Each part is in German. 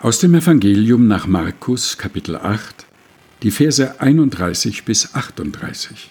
Aus dem Evangelium nach Markus, Kapitel 8, die Verse 31 bis 38.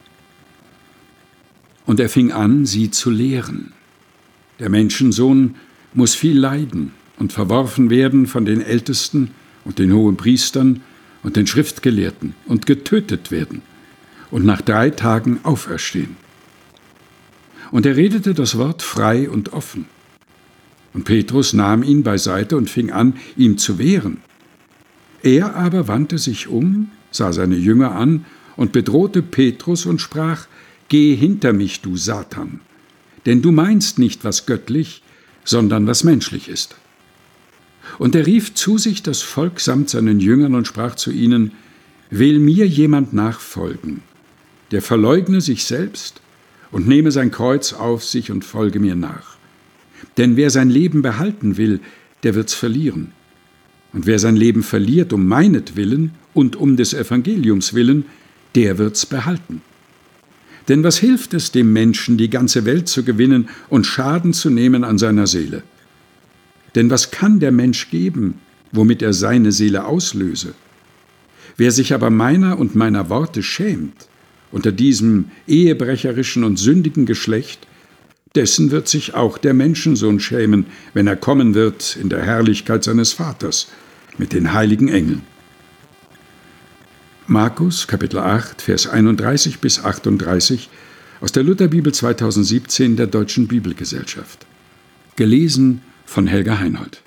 Und er fing an, sie zu lehren. Der Menschensohn muss viel leiden und verworfen werden von den Ältesten und den Hohenpriestern und den Schriftgelehrten und getötet werden und nach 3 Tagen auferstehen. Und er redete das Wort frei und offen. Und Petrus nahm ihn beiseite und fing an, ihm zu wehren. Er aber wandte sich um, sah seine Jünger an und bedrohte Petrus und sprach: Geh hinter mich, du Satan, denn du meinst nicht, was göttlich, sondern was menschlich ist. Und er rief zu sich das Volk samt seinen Jüngern und sprach zu ihnen: Will mir jemand nachfolgen, der verleugne sich selbst und nehme sein Kreuz auf sich und folge mir nach. Denn wer sein Leben behalten will, der wird's verlieren. Und wer sein Leben verliert um meinetwillen und um des Evangeliums willen, der wird's behalten. Denn was hilft es dem Menschen, die ganze Welt zu gewinnen und Schaden zu nehmen an seiner Seele? Denn was kann der Mensch geben, womit er seine Seele auslöse? Wer sich aber meiner und meiner Worte schämt, unter diesem ehebrecherischen und sündigen Geschlecht, dessen wird sich auch der Menschensohn schämen, wenn er kommen wird in der Herrlichkeit seines Vaters mit den heiligen Engeln. Markus, Kapitel 8, Vers 31 bis 38 aus der Lutherbibel 2017 der Deutschen Bibelgesellschaft. Gelesen von Helga Heinold.